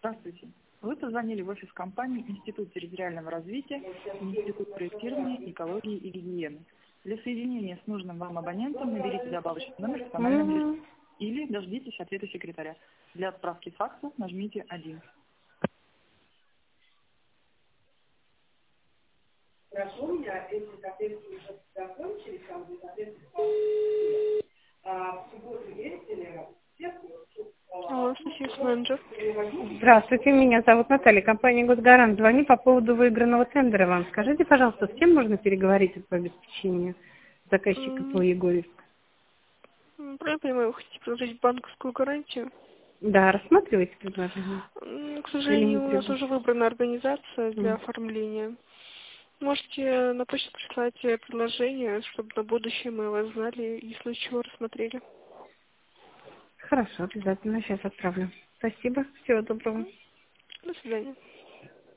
Здравствуйте. Вы позвонили в офис компании Институт территориального развития и Институт проектирования, экологии и гигиены. Для соединения с нужным вам абонентом наберите добавочный номер в тональном листе или дождитесь ответа секретаря. Для отправки факса нажмите 1. Хорошо, у меня эти соответственно уже закончились, там где в субботу есть или Алло, слушаюсь, менеджер. Здравствуйте, меня зовут Наталья, компания «Госгарант». Звоню по поводу выигранного тендера вам. Скажите, пожалуйста, с кем можно переговорить по обеспечению заказчика по Егорьевск? Правильно понимаю, вы хотите предложить банковскую гарантию? Да, рассматриваете предложение? К сожалению, у нас уже выбрана организация для оформления. Можете на почту прислать предложение, чтобы на будущее мы вас знали и в случае чего рассмотрели. Хорошо, обязательно сейчас отправлю. Спасибо, всего доброго. До свидания.